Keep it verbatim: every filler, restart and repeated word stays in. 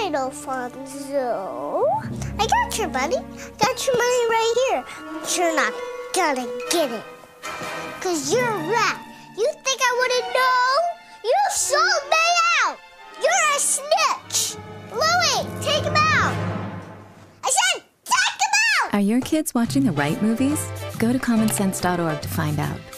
right, Alfonso. I got your money. Got your money right here. But you're not gonna get it. Because you're a rat. You think I wouldn't know? You sold me out. You're a snitch. Louie, take him out. I said take him out. Are your kids watching the right movies? Go to common sense dot org to find out.